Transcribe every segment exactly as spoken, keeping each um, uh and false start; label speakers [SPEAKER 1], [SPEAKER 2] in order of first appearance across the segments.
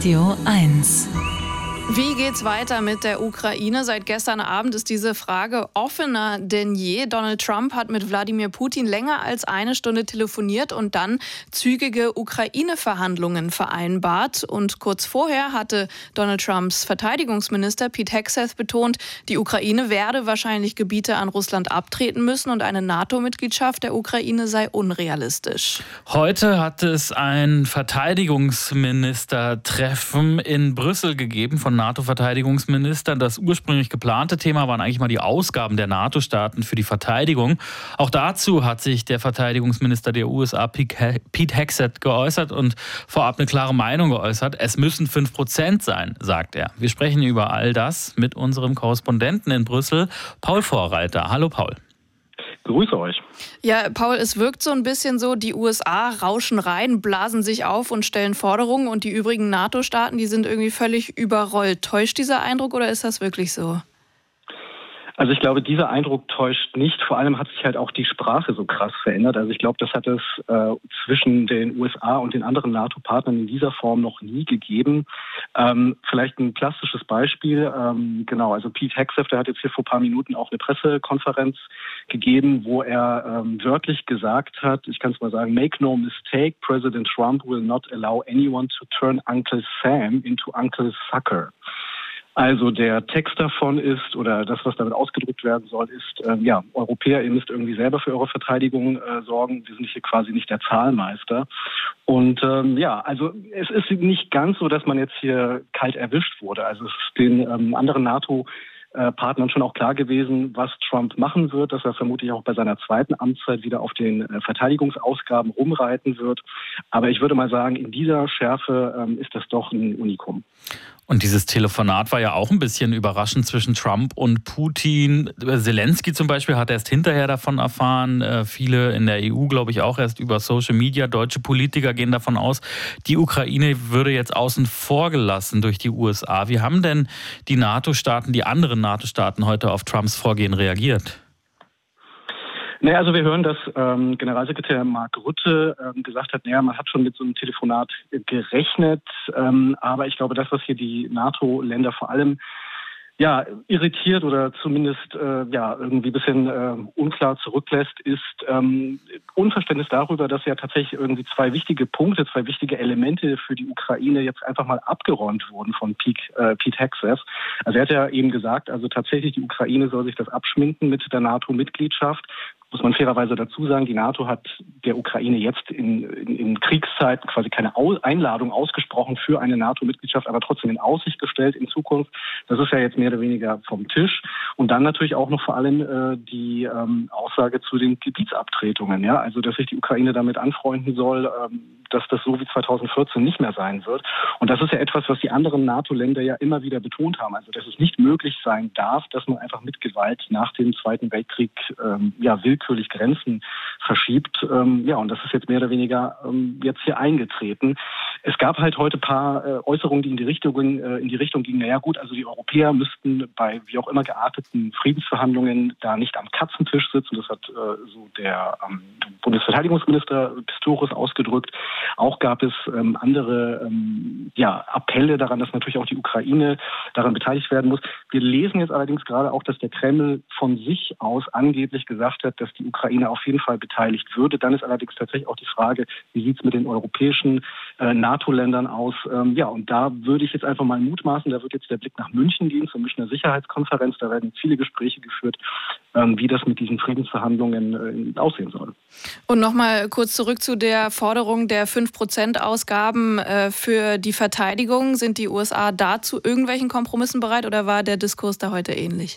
[SPEAKER 1] Radio eins.
[SPEAKER 2] Wie geht's weiter mit der Ukraine? Seit gestern Abend ist diese Frage offener denn je. Donald Trump hat mit Wladimir Putin länger als eine Stunde telefoniert und dann zügige Ukraine-Verhandlungen vereinbart. Und kurz vorher hatte Donald Trumps Verteidigungsminister Pete Hegseth betont, die Ukraine werde wahrscheinlich Gebiete an Russland abtreten müssen und eine NATO-Mitgliedschaft der Ukraine sei unrealistisch.
[SPEAKER 3] Heute hat es ein Verteidigungsministertreffen in Brüssel gegeben von NATO-Verteidigungsministern. Das ursprünglich geplante Thema waren eigentlich mal die Ausgaben der NATO-Staaten für die Verteidigung. Auch dazu hat sich der Verteidigungsminister der U S A, Pete Hegseth, geäußert und vorab eine klare Meinung geäußert. Es müssen fünf Prozent sein, sagt er. Wir sprechen über all das mit unserem Korrespondenten in Brüssel, Paul Vorreiter. Hallo Paul.
[SPEAKER 4] Grüße euch.
[SPEAKER 2] Ja, Paul, es wirkt so ein bisschen so, die U S A rauschen rein, blasen sich auf und stellen Forderungen und die übrigen NATO-Staaten, die sind irgendwie völlig überrollt. Täuscht dieser Eindruck oder ist das wirklich so?
[SPEAKER 4] Also ich glaube, dieser Eindruck täuscht nicht. Vor allem hat sich halt auch die Sprache so krass verändert. Also ich glaube, das hat es äh, zwischen den U S A und den anderen NATO-Partnern in dieser Form noch nie gegeben. Ähm, vielleicht ein plastisches Beispiel. Ähm, genau, also Pete Hegseth, der hat jetzt hier vor ein paar Minuten auch eine Pressekonferenz gegeben, wo er ähm, wörtlich gesagt hat, ich kann es mal sagen, make no mistake, President Trump will not allow anyone to turn Uncle Sam into Uncle Sucker. Also der Text davon ist, oder das, was damit ausgedrückt werden soll, ist, äh, ja, Europäer, ihr müsst irgendwie selber für eure Verteidigung äh, sorgen. Wir sind hier quasi nicht der Zahlmeister. Und ähm, ja, also es ist nicht ganz so, dass man jetzt hier kalt erwischt wurde. Also es ist den ähm, anderen NATO Partnern schon auch klar gewesen, was Trump machen wird, dass er vermutlich auch bei seiner zweiten Amtszeit wieder auf den äh, Verteidigungsausgaben rumreiten wird. Aber ich würde mal sagen, in dieser Schärfe ähm, ist das doch ein Unikum.
[SPEAKER 3] Und dieses Telefonat war ja auch ein bisschen überraschend zwischen Trump und Putin. Zelensky zum Beispiel hat erst hinterher davon erfahren. Äh, viele in der E U, glaube ich, auch erst über Social Media. Deutsche Politiker gehen davon aus, die Ukraine würde jetzt außen vor gelassen durch die U S A. Wie haben denn die NATO-Staaten, die anderen NATO-Staaten heute auf Trumps Vorgehen reagiert?
[SPEAKER 4] Naja, also wir hören, dass ähm, Generalsekretär Mark Rutte ähm, gesagt hat, naja, man hat schon mit so einem Telefonat gerechnet, ähm, aber ich glaube, das, was hier die NATO-Länder vor allem ja, irritiert oder zumindest äh, ja irgendwie ein bisschen äh, unklar zurücklässt, ist ähm, Unverständnis darüber, dass ja tatsächlich irgendwie zwei wichtige Punkte, zwei wichtige Elemente für die Ukraine jetzt einfach mal abgeräumt wurden von Pete, äh, Pete Hegseth. Also er hat ja eben gesagt, also tatsächlich die Ukraine soll sich das abschminken mit der NATO-Mitgliedschaft. Muss man fairerweise dazu sagen, die NATO hat der Ukraine jetzt in, in, in Kriegszeiten quasi keine Einladung ausgesprochen für eine NATO-Mitgliedschaft, aber trotzdem in Aussicht gestellt in Zukunft. Das ist ja jetzt mehr oder weniger vom Tisch. Und dann natürlich auch noch vor allem äh, die ähm, Aussage zu den Gebietsabtretungen. Ja? Also, dass sich die Ukraine damit anfreunden soll, ähm, dass das so wie zweitausendvierzehn nicht mehr sein wird. Und das ist ja etwas, was die anderen NATO-Länder ja immer wieder betont haben. Also, dass es nicht möglich sein darf, dass man einfach mit Gewalt nach dem Zweiten Weltkrieg ähm, ja, willkürlich Grenzen verschiebt. Ähm, ja, und das ist jetzt mehr oder weniger ähm, jetzt hier eingetreten. Es gab halt heute ein paar äh, Äußerungen, die in die Richtung, äh, in die Richtung gingen, naja gut, also die Europäer müssten bei wie auch immer gearteten Friedensverhandlungen da nicht am Katzentisch sitzen. Das hat äh, so der ähm, Bundesverteidigungsminister Pistorius ausgedrückt. Auch gab es ähm, andere ähm, ja, Appelle daran, dass natürlich auch die Ukraine daran beteiligt werden muss. Wir lesen jetzt allerdings gerade auch, dass der Kreml von sich aus angeblich gesagt hat, dass die Ukraine auf jeden Fall beteiligt würde. Dann ist allerdings tatsächlich auch die Frage, wie sieht es mit den europäischen äh, NATO-Ländern aus? Ähm, ja, und da würde ich jetzt einfach mal mutmaßen, da wird jetzt der Blick nach München gehen, zur Münchner Sicherheitskonferenz. Da werden viele Gespräche geführt, ähm, wie das mit diesen Friedensverhandlungen äh, aussehen soll.
[SPEAKER 2] Und nochmal kurz zurück zu der Forderung der fünf Prozent Ausgaben äh, für die Verteidigung. Sind die U S A da zu irgendwelchen Kompromissen bereit oder war der Diskurs da heute ähnlich?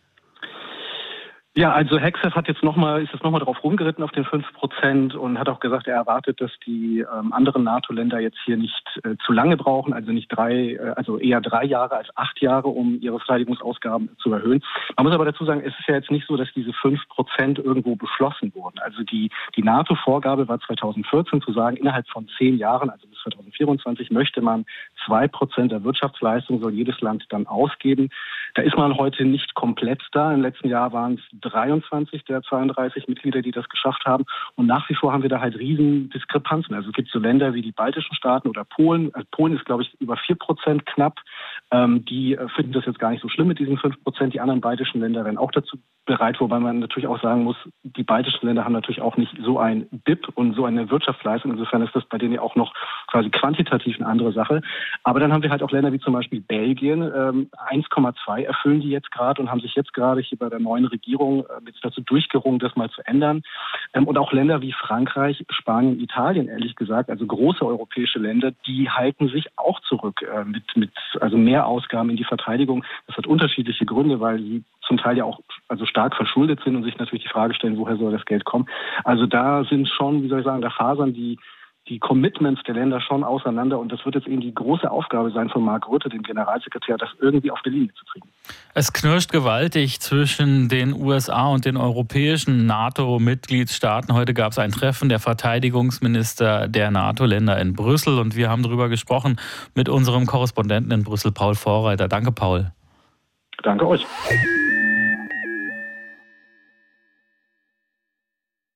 [SPEAKER 4] Ja, also Hegseth hat jetzt noch mal, ist jetzt nochmal drauf rumgeritten auf den fünf Prozent und hat auch gesagt, er erwartet, dass die ähm, anderen NATO-Länder jetzt hier nicht äh, zu lange brauchen, also nicht drei, äh, also eher drei Jahre als acht Jahre, um ihre Verteidigungsausgaben zu erhöhen. Man muss aber dazu sagen, es ist ja jetzt nicht so, dass diese fünf Prozent irgendwo beschlossen wurden. Also die, die NATO-Vorgabe war zweitausendvierzehn zu sagen, innerhalb von zehn Jahren, also bis zweitausendvierundzwanzig, möchte man zwei Prozent der Wirtschaftsleistung soll jedes Land dann ausgeben. Da ist man heute nicht komplett da. Im letzten Jahr waren es dreiundzwanzig der zweiunddreißig Mitglieder, die das geschafft haben. Und nach wie vor haben wir da halt riesen Diskrepanzen. Also es gibt so Länder wie die baltischen Staaten oder Polen. Also Polen ist, glaube ich, über vier Prozent knapp. Ähm, die finden das jetzt gar nicht so schlimm mit diesen fünf Prozent. Die anderen baltischen Länder werden auch dazu bereit, wobei man natürlich auch sagen muss, die baltischen Länder haben natürlich auch nicht so ein B I P und so eine Wirtschaftsleistung. Insofern ist das bei denen ja auch noch quasi quantitativ eine andere Sache. Aber dann haben wir halt auch Länder wie zum Beispiel Belgien. Ähm, eins Komma zwei erfüllen die jetzt gerade und haben sich jetzt gerade hier bei der neuen Regierung äh, jetzt dazu durchgerungen, das mal zu ändern. Ähm, und auch Länder wie Frankreich, Spanien, Italien, ehrlich gesagt, also große europäische Länder, die halten sich auch zurück äh, mit, mit also mehr Ausgaben in die Verteidigung. Das hat unterschiedliche Gründe, weil sie zum Teil ja auch also stark verschuldet sind und sich natürlich die Frage stellen, woher soll das Geld kommen. Also da sind schon, wie soll ich sagen, da fasern die die Commitments der Länder schon auseinander. Und das wird jetzt eben die große Aufgabe sein von Mark Rutte, dem Generalsekretär, das irgendwie auf die Linie zu kriegen.
[SPEAKER 3] Es knirscht gewaltig zwischen den U S A und den europäischen NATO-Mitgliedstaaten. Heute gab es ein Treffen der Verteidigungsminister der NATO-Länder in Brüssel. Und wir haben darüber gesprochen mit unserem Korrespondenten in Brüssel, Paul Vorreiter. Danke, Paul.
[SPEAKER 4] Danke euch.